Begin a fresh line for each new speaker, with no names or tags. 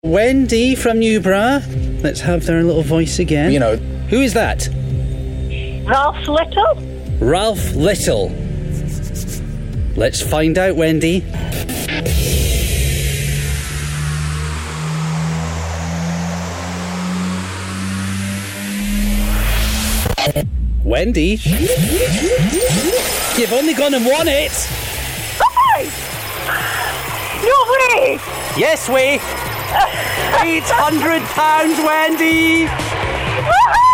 Wendy from Newborough. Let's have their little voice again. Who is that?
Ralph Little?
Ralph Little. Let's find out, Wendy. Wendy? You've only gone and won it!
Hi! No way!
Yes, we! £800, Wendy!
Woohoo!